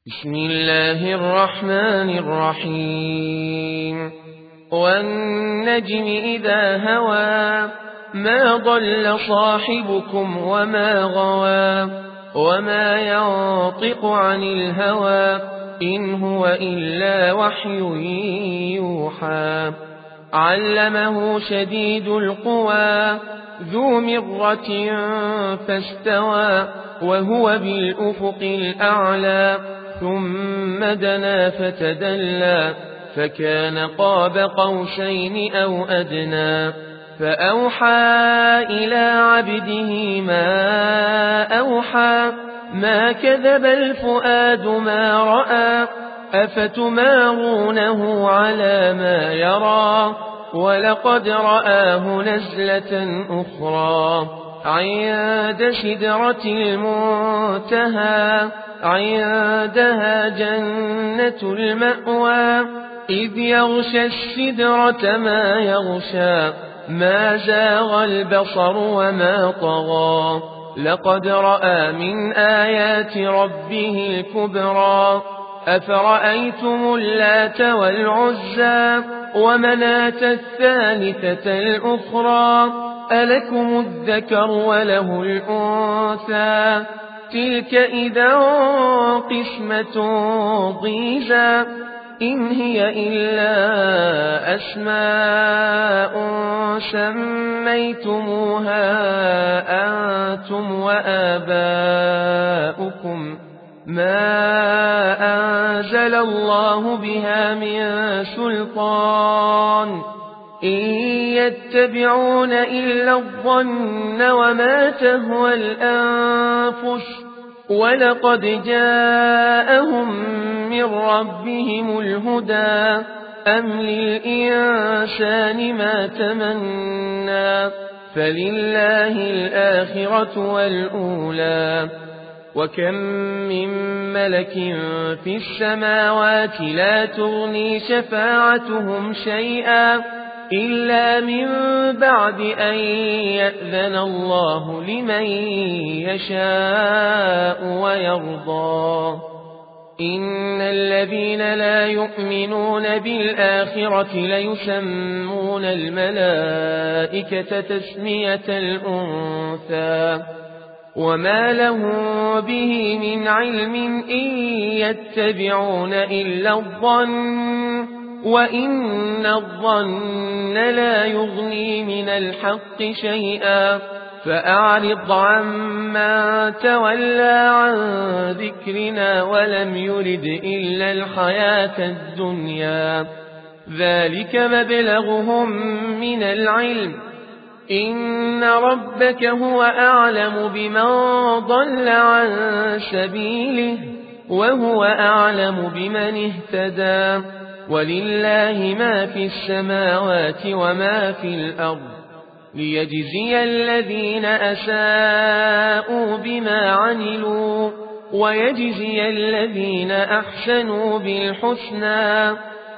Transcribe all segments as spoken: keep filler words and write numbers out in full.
بسم الله الرحمن الرحيم والنجم إذا هوى ما ضل صاحبكم وما غوى وما ينطق عن الهوى إن هو إلا وحي يوحى علمه شديد القوى ذو مرة فاستوى وهو بالأفق الأعلى ثم دنا فتدلى فكان قاب قوسين أو أدنى فأوحى إلى عبده ما أوحى ما كذب الفؤاد ما رأى أفتمارونه على ما يرى ولقد رآه نزلة أخرى عند سدرة المنتهى عندها جنة المأوى إذ يغشى السدرة ما يغشى ما زاغ البصر وما طغى لقد رأى من آيات ربه الكبرى أفرأيتم اللات والعزى ومناة الثالثة الأخرى ألكم الذكر وله الأنثى تلك إذا قسمة ضيزى إن هي إلا أسماء سميتموها أنتم وآباؤكم ما أنزل الله بها من سلطان إن يتبعون إلا الظن وما تهوى الأنفس ولقد جاءهم من ربهم الهدى أم للإنسان ما تمنى فلله الآخرة والأولى وكم من ملك في السماوات لا تغني شفاعتهم شيئا إلا من بعد أن يأذن الله لمن يشاء ويرضى إن الذين لا يؤمنون بالآخرة ليسمون الملائكة تسمية الأنثى وما لهم به من علم إن يتبعون إلا الظن وإن الظن لا يغني من الحق شيئا فأعرض عمن تولى عن ذكرنا ولم يرد إلا الحياة الدنيا ذلك مبلغهم من العلم إن ربك هو أعلم بمن ضل عن سبيله وهو أعلم بمن اهتدى ولله ما في السماوات وما في الأرض ليجزي الذين أساءوا بما عملوا ويجزي الذين أحسنوا بالحسنى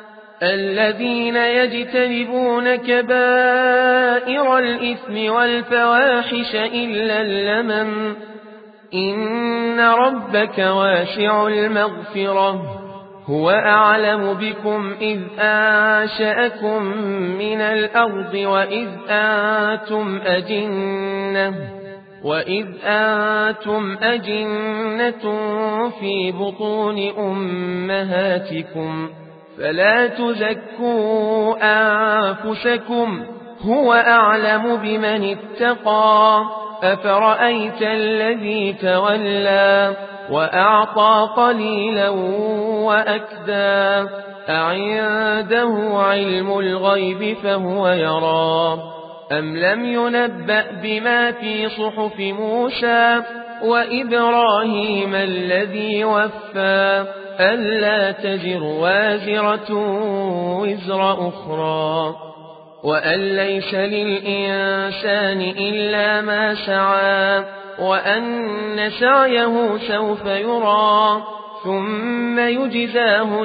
الذين يجتنبون كبائر الإثم والفواحش إلا اللمم إن ربك واسع المغفرة هو أعلم بكم إذ أنشأكم من الأرض وإذ أنتم أجنة وإذ أنتم أجنة في بطون أمهاتكم فلا تزكوا أنفسكم هو أعلم بمن اتقى أفرأيت الذي تولى وأعطى قليلا وأكدى أعنده علم الغيب فهو يرى أم لم ينبأ بما في صحف موسى وإبراهيم الذي وفى ألا تزر وازرة وزر أخرى وأن ليس للإنسان إلا ما سعى وأن سعيه سوف يرى ثم يجزاه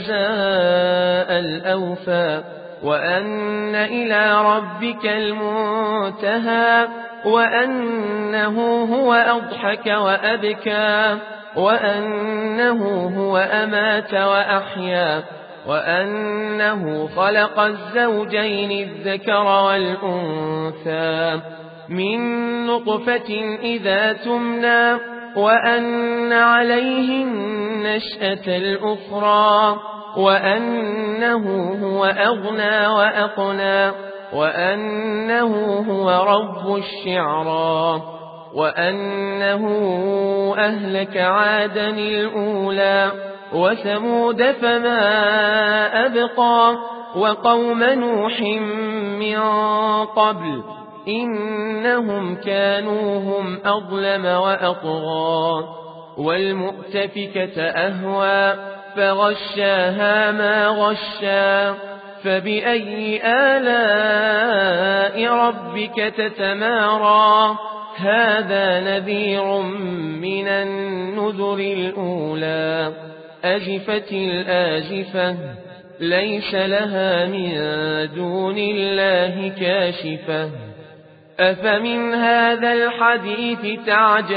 الجزاء الأوفى وأن إلى ربك المنتهى وأنه هو أضحك وأبكى وأنه هو أمات وأحيا وأنه خلق الزوجين الذكر والأنثى من نطفة إذا تمنى وأن عليه النشأة الأخرى وأنه هو أغنى وأقنى وأنه هو رب الشعرى وأنه أهلك عادا الأولى وثمود فما أبقى وقوم نوح من قبل إنهم كانوا هم أظلم وأطغى والمؤتفكة أهوى فغشاها ما غشا فبأي آلاء ربك تتمارى هذا نذير من النذر الأولى أزفت الآزفة ليس لها من دون الله كاشفة أفمن هذا الحديث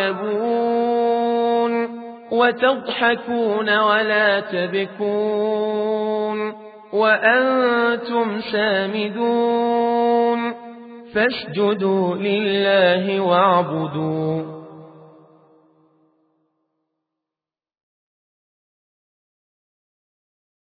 تعجبون وتضحكون ولا تبكون وأنتم سامدون فاسجدوا لله واعبدوا